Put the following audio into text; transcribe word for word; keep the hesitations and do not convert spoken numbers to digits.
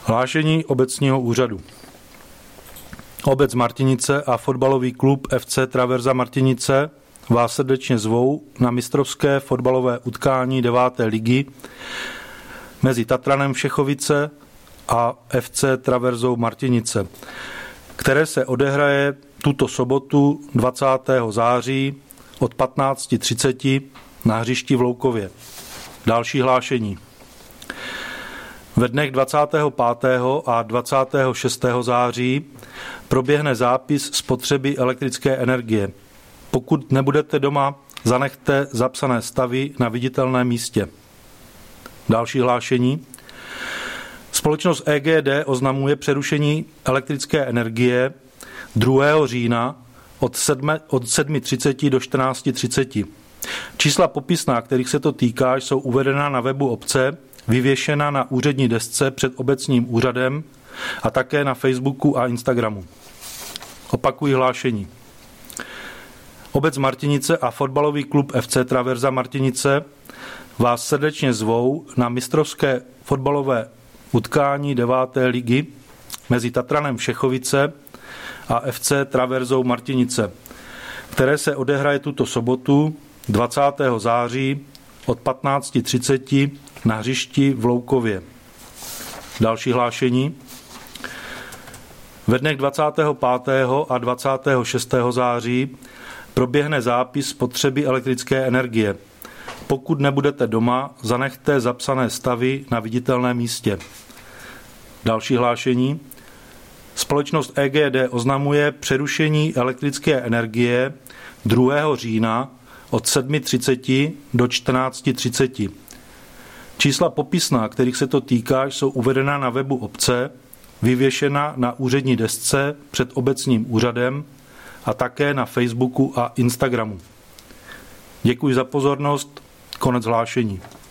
Hlášení obecního úřadu. Obec Martinice a fotbalový klub F C Traverza Martinice vás srdečně zvou na mistrovské fotbalové utkání deváté ligy mezi Tatranem Všechovice a F C Traverzou Martinice, které se odehraje tuto sobotu dvacátého září od patnáct třicet na hřišti v Loukově. Další hlášení. Ve dnech dvacátého pátého a dvacátého šestého září proběhne zápis spotřeby elektrické energie. Pokud nebudete doma, zanechte zapsané stavy na viditelném místě. Další hlášení. Společnost E G D oznamuje přerušení elektrické energie druhého října od sedm třicet do čtrnáct třicet. Čísla popisná, kterých se to týká, jsou uvedena na webu obce, vyvěšena na úřední desce před obecním úřadem a také na Facebooku a Instagramu. Opakuji hlášení. Obec Martinice a fotbalový klub F C Traverza Martinice vás srdečně zvou na mistrovské fotbalové utkání deváté ligy mezi Tatranem Všechovice a F C Traverzou Martinice, které se odehraje tuto sobotu dvacátého září od patnáct třicet na hřišti v Loukově. Další hlášení. Ve dnech dvacátého pátého a dvacátého šestého září proběhne zápis spotřeby elektrické energie. Pokud nebudete doma, zanechte zapsané stavy na viditelném místě. Další hlášení. Společnost E G D oznamuje přerušení elektrické energie druhého října od sedm třicet do čtrnáct třicet. Čísla popisná, kterých se to týká, jsou uvedena na webu obce, vyvěšena na úřední desce před obecním úřadem a také na Facebooku a Instagramu. Děkuji za pozornost. Konec hlášení.